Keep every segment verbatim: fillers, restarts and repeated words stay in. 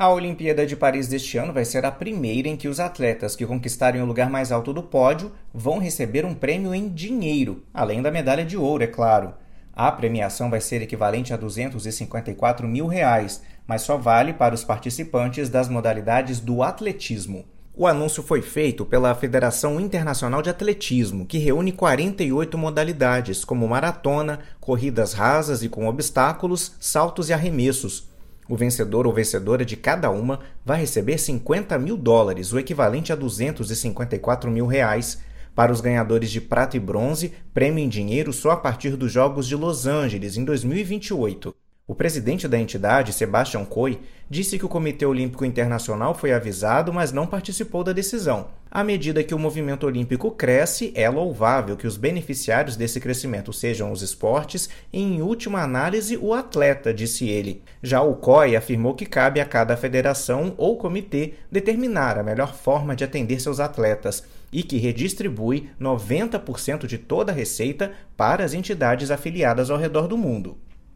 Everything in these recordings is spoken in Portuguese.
A Olimpíada de Paris deste ano vai ser a primeira em que os atletas que conquistarem o lugar mais alto do pódio vão receber um prêmio em dinheiro, além da medalha de ouro, é claro. A premiação vai ser equivalente a duzentos e cinquenta e quatro mil reais, mas só vale para os participantes das modalidades do atletismo. O anúncio foi feito pela Federação Internacional de Atletismo, que reúne quarenta e oito modalidades, como maratona, corridas rasas e com obstáculos, saltos e arremessos. O vencedor ou vencedora de cada uma vai receber cinquenta mil dólares, o equivalente a duzentos e cinquenta e quatro mil reais. Para os ganhadores de prata e bronze, prêmio em dinheiro só a partir dos Jogos de Los Angeles, em dois mil e vinte e oito. O presidente da entidade, Sebastian Coe, disse que o Comitê Olímpico Internacional foi avisado, mas não participou da decisão. À medida que o movimento olímpico cresce, é louvável que os beneficiários desse crescimento sejam os esportes e, em última análise, o atleta, disse ele. Já o Coe afirmou que cabe a cada federação ou comitê determinar a melhor forma de atender seus atletas e que redistribui noventa por cento de toda a receita para as entidades afiliadas ao redor do mundo.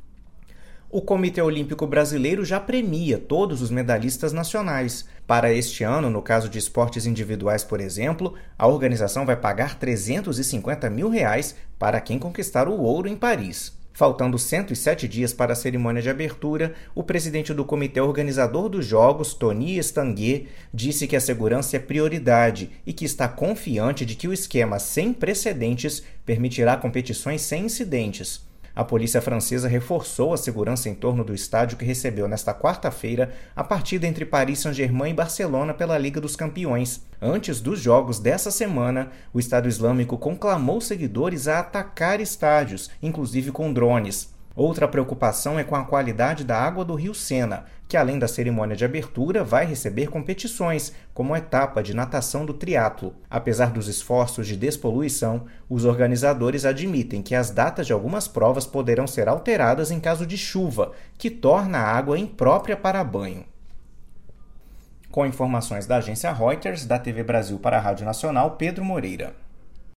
O Comitê Olímpico Brasileiro já premia todos os medalhistas nacionais. Para este ano, no caso de esportes individuais, por exemplo, a organização vai pagar trezentos e cinquenta mil reais para quem conquistar o ouro em Paris. Faltando cento e sete dias para a cerimônia de abertura, o presidente do comitê organizador dos Jogos, Tony Estanguet, disse que a segurança é prioridade e que está confiante de que o esquema sem precedentes permitirá competições sem incidentes. A polícia francesa reforçou a segurança em torno do estádio que recebeu nesta quarta-feira a partida entre Paris Saint-Germain e Barcelona pela Liga dos Campeões. Antes dos jogos dessa semana, o Estado Islâmico conclamou seguidores a atacar estádios, inclusive com drones. Outra preocupação é com a qualidade da água do Rio Sena, que além da cerimônia de abertura vai receber competições, como a etapa de natação do triatlo. Apesar dos esforços de despoluição, os organizadores admitem que as datas de algumas provas poderão ser alteradas em caso de chuva, que torna a água imprópria para banho. Com informações da agência Reuters, da T V Brasil para a Rádio Nacional, Pedro Moreira.